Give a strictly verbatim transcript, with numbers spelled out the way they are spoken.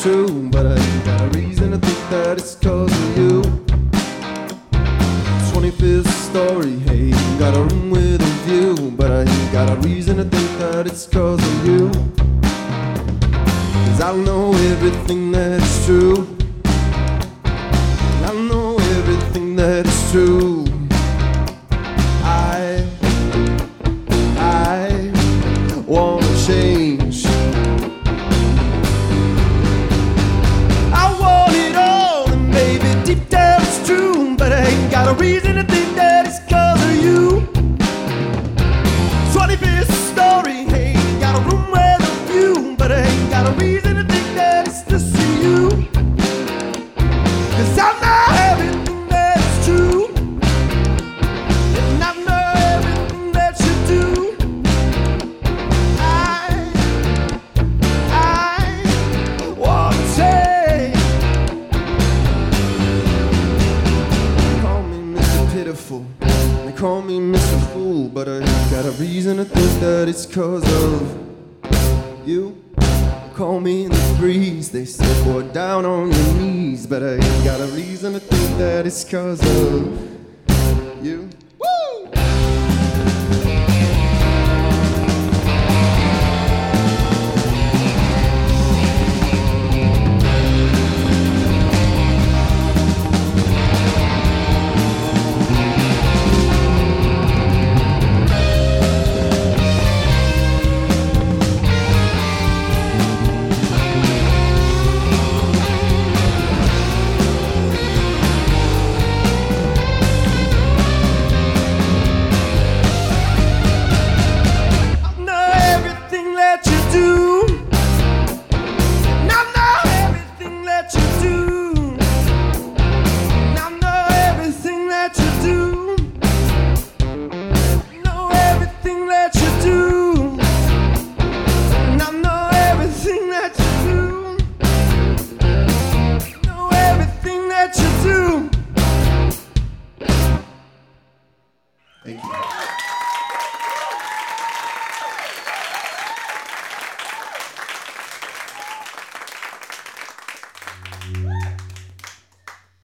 true, but I ain't got a reason to think that it's cause of you. twenty-fifth story, hey, got a room with a view, but I ain't got a reason to think that it's cause of you. Cause I know everything that's true. I know everything that's true. I, I wanna change. I want it all, and baby, deep down it's true, but I ain't got a reason to think that it's cause of you. twenty-fifth story, hey, got a room with a view, but I ain't got a reason to think that it's just you. Cause I know everything that's true, and I know everything that you do. I, I wanna change. They call me Mister Pitiful, they call me Mister Fool, but I ain't got a reason to think that it's cause of you. Call me in the breeze, they say boy down on your knees, but I ain't got a reason to think that it's cause of you.